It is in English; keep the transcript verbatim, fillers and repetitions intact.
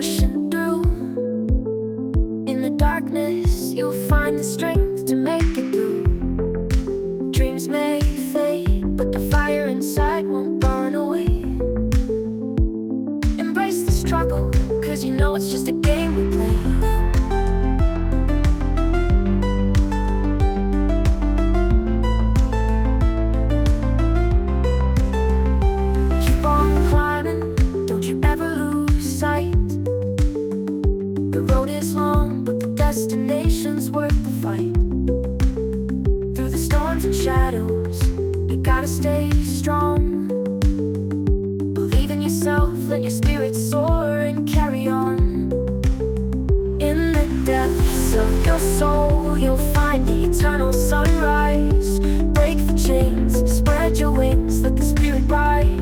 pushing through. In the darkness, you'll find the strength to make it through. Dreams may fade, but the fire inside won't burn away. Embrace the struggle, cause you know it's just a game we play. Keep on climbing, don't you ever lose sight. The road is long, but the destination's worth the fight. Through the storms and shadows, you gotta stay strong. Believe in yourself, let your spirit soar and carry on. In the depths of your soul, you'll find the eternal sunrise. Break the chains, spread your wings, let the spirit rise.